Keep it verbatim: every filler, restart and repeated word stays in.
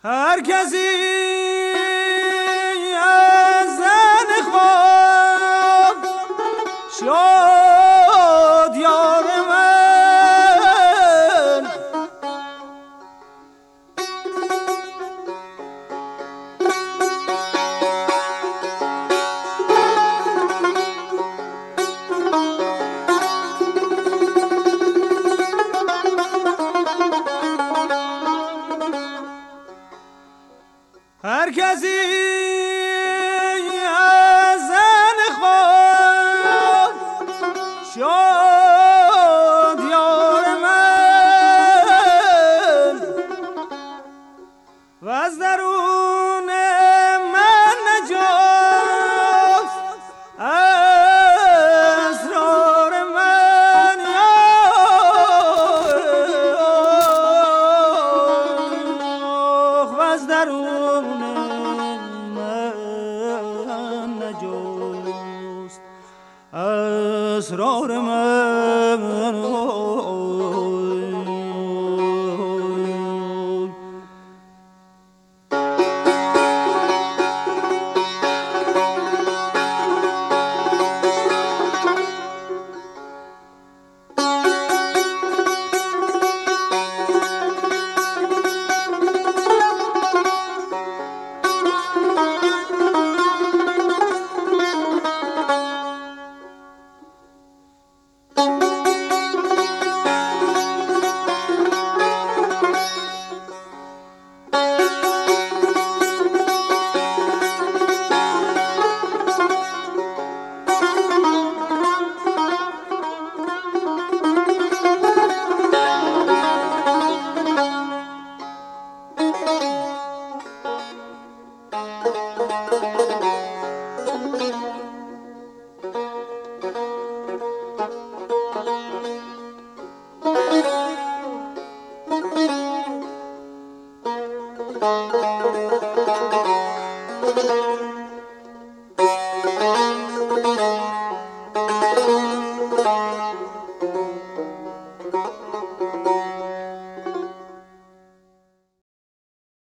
هر کسی از زن خواب شد یار من، هر کسی از زن خواب شد یار من و از درون من نجاست اسرار من، و از درون اسرار من.